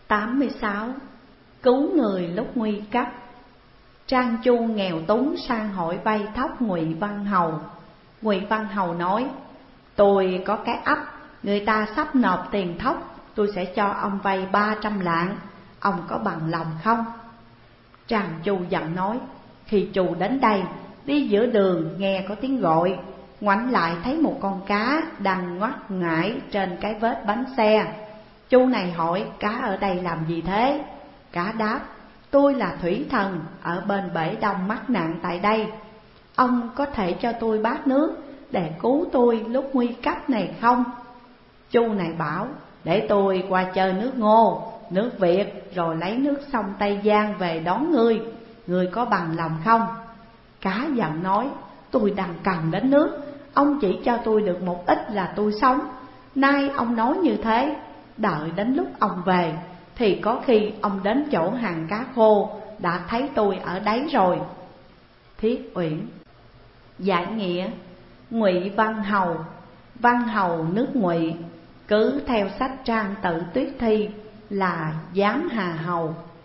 86. Cứu người lúc nguy cấp. Trang Chu nghèo túng sang hỏi vay thóc Ngụy Văn Hầu. Ngụy Văn Hầu nói: tôi có cái ấp, người ta sắp nộp tiền thóc, tôi sẽ cho ông vay 300 lạng, ông có bằng lòng không? Trang Chu giận nói: khi Chu đến đây, đi giữa đường nghe có tiếng gọi, ngoảnh lại thấy một con cá đang ngoắt ngải trên cái vết bánh xe. Chu này hỏi: cá ở đây làm gì thế? Cá đáp: tôi là thủy thần ở bên bể đông mắc nạn tại đây, ông có thể cho tôi bát nước để cứu tôi lúc nguy cấp này không? Chu này bảo: để tôi qua chơi nước Ngô, nước Việt, rồi lấy nước sông Tây Giang về đón ngươi, ngươi có bằng lòng không? Cá giận nói: tôi đang cần đến nước, ông chỉ cho tôi được một ít là tôi sống. Nay ông nói như thế, đợi đến lúc ông về thì có khi ông đến chỗ hàng cá khô đã thấy tôi ở đấy rồi. Thiết Uyển. Giải nghĩa: Ngụy Văn Hầu, Văn Hầu nước Ngụy, cứ theo sách Trang Tự Tuyết Thi là Giám Hà Hầu,